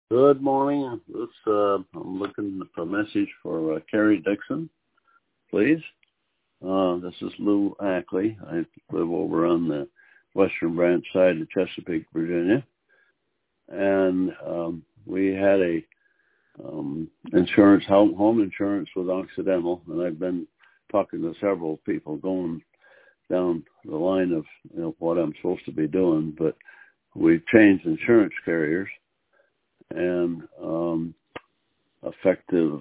Good morning. I'm looking for a message for Carrie Dixon, please. This is Lou Ackley. I live over on the western branch side of Chesapeake, Virginia. And we had a home insurance with Occidental, and I've been talking to several people going down the line of what I'm supposed to be doing, but we've changed insurance carriers. And effective,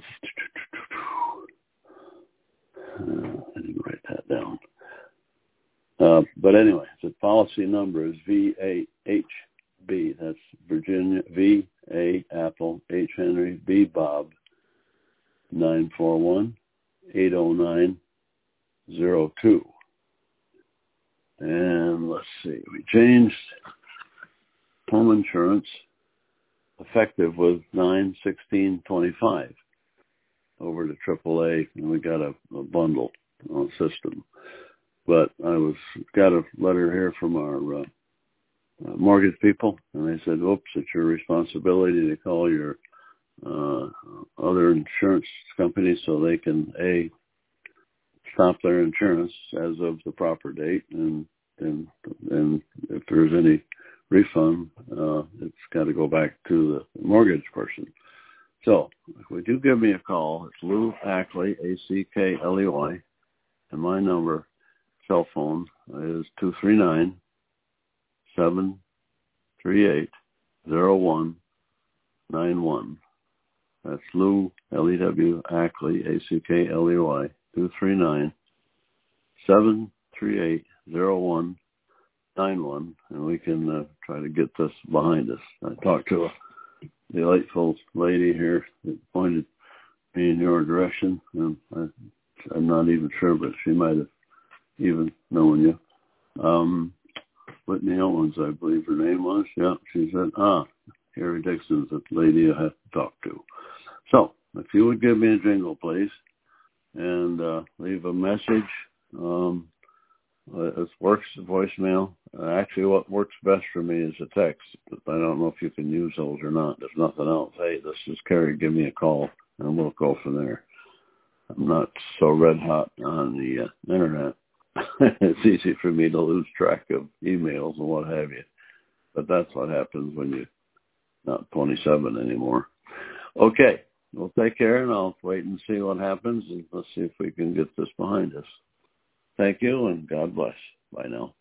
I didn't write that down. But anyway, the policy number is VAHB. That's Virginia, V-A, Apple, H, Henry, B, Bob, 941-809-02. And let's see, we changed home insurance effective with 9/16/25 over to AAA, and we got a bundle system. But got a letter here from our mortgage people, and they said, "Oops, it's your responsibility to call your other insurance companies so they can stop their insurance as of the proper date, and if there's any refund, it's got to go back to the mortgage person." So if we do give me a call, it's Lou Ackley, Ackley, and my cell phone is 239-738-0191. That's Lou, Lew, Ackley, Ackley, 239-738-0191, and we can try to get this behind us. I talked to a delightful lady here that pointed me in your direction, and I'm not even sure, but she might have even known you. Whitney Owens, I believe her name was. Yeah, she said, Carrie Dixon's the lady I have to talk to. So if you would give me a jingle, please, and leave a message. It works, voicemail. Actually, what works best for me is a text, but I don't know if you can use those or not. There's nothing else. Hey, this is Carrie. Give me a call, and we'll go from there. I'm not so red hot on the internet. It's easy for me to lose track of emails and what have you. But that's what happens when you're not 27 anymore. Okay, well, take care, and I'll wait and see what happens, and let's see if we can get this behind us. Thank you, and God bless. Bye now.